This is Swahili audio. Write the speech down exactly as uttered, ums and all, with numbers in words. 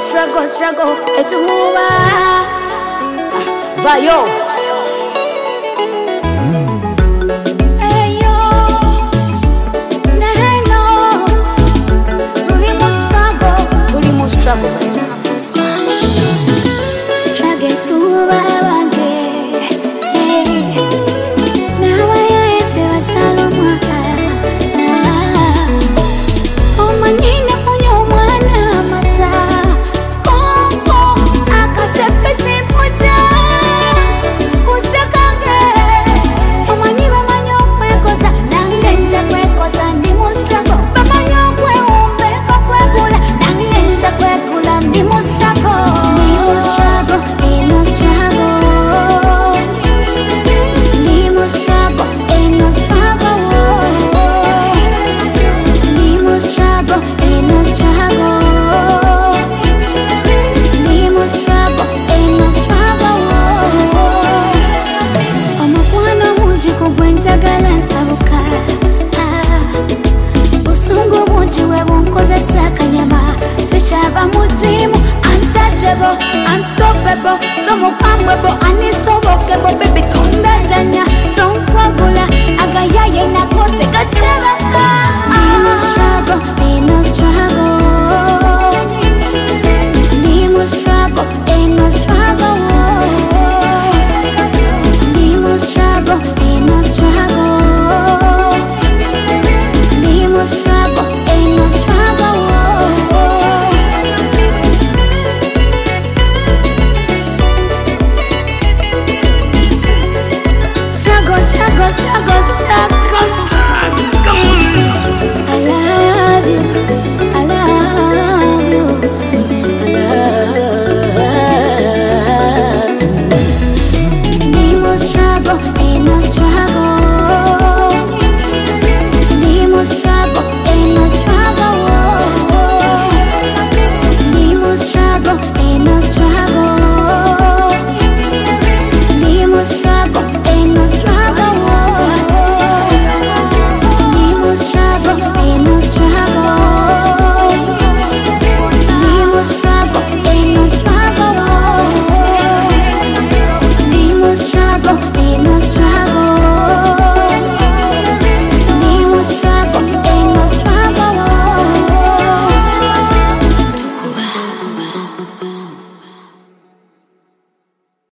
struggle, struggle, it's over. Vayo. Hey yo, hey no, tulimu struggle, tulimu struggle, struggle to wange. Hey, now I ate a saloma. Oh manina kunyo mwana mata, kongo akasepe chipuja. Unstoppable, so mukambable, unstoppable, baby, tunda janya, don't kwagula, agayaye na kote gachera.